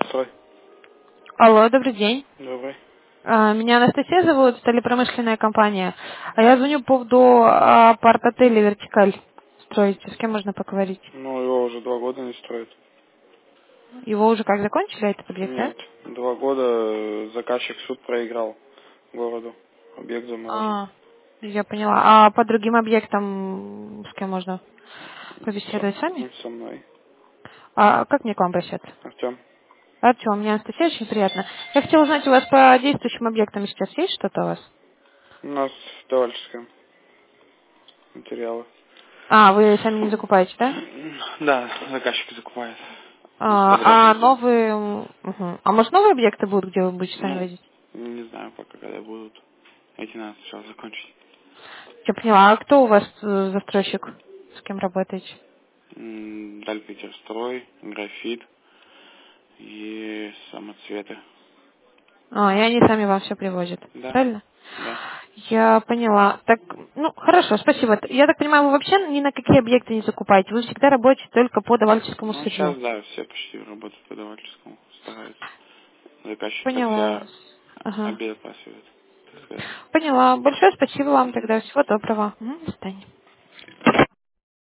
Стой. Алло, добрый день. Добрый. Меня Анастасия зовут, сталепромышленная компания. А я звоню по поводу апарт-отеля «Вертикаль». Строите, с кем можно поговорить? Ну, его уже 2 года не строят. Его уже как закончили, этот объект, да? Нет, 2 года заказчик суд проиграл городу. Объект заморожен. Я поняла. А по другим объектам с кем можно побеседовать с вами? Со мной. А как мне к вам обращаться? Артем. Артем, меня Анастасия, очень приятно. Я хотела узнать, у вас по действующим объектам сейчас есть что-то у вас? У нас в товарищеском материалы. Вы сами не закупаете, да? Да, заказчик закупает. Без подряд. Новые... А может новые объекты будут, где вы будете сами Ну, возить? не знаю пока, когда будут. Эти надо сначала закончить. Я поняла. А кто у вас застройщик? С кем работаете? Дальпетерстрой, графит и самоцветы. И они сами вам все привозят. Да, Правильно? да. Я поняла. Так, хорошо, спасибо. Я так понимаю, вы вообще ни на какие объекты не закупаете. Вы всегда работаете только по давальческому Ну, сейчас, сырью. да, все почти работают по давательскому, стараются. Заказчик под Поняла. себя Ага. обезопасивает, так сказать. Поняла. Большое спасибо вам тогда. Всего доброго. До свидания.